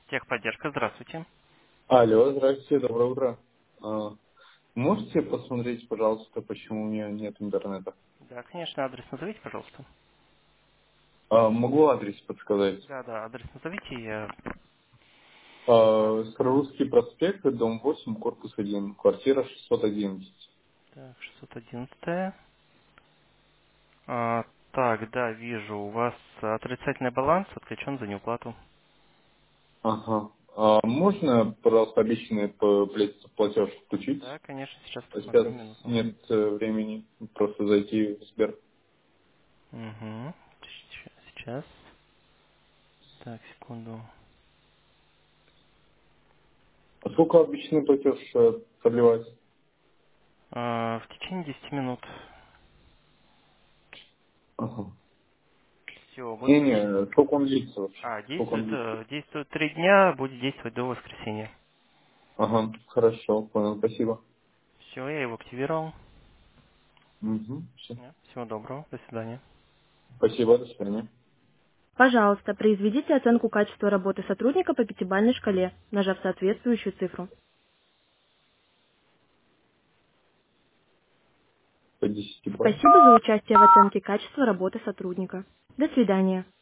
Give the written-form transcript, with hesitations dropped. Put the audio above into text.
Техподдержка, здравствуйте. Алло, здравствуйте, доброе утро. А, Можете посмотреть, пожалуйста, почему у меня нет интернета? Да, конечно, адрес назовите, пожалуйста. Могу адрес подсказать? Да, адрес назовите, я... Старорусский проспект, дом 8, корпус 1, квартира 611. Так, 611. Так, да, вижу, у вас отрицательный баланс, отключен за неуплату. Ага. Можно, пожалуйста, обещанный платеж включить? Да, конечно, сейчас Сейчас посмотрю минуту. нет времени, просто зайти в Сбер. Угу. Сейчас. Так, секунду. А сколько обещанный платеж продлевать? В течение 10 минут. Ага. Все, вот... Не-не, сколько он длится вообще? Сколько он действует, длится? действует 3 дня, будет действовать до воскресенья. Ага, хорошо, понял, спасибо. Все, я его активировал. Угу. Всего доброго, до свидания. Спасибо, до свидания. Пожалуйста, произведите оценку качества работы сотрудника по пятибалльной шкале, нажав соответствующую цифру. По 10 баллам. Спасибо за участие в оценке качества работы сотрудника. До свидания.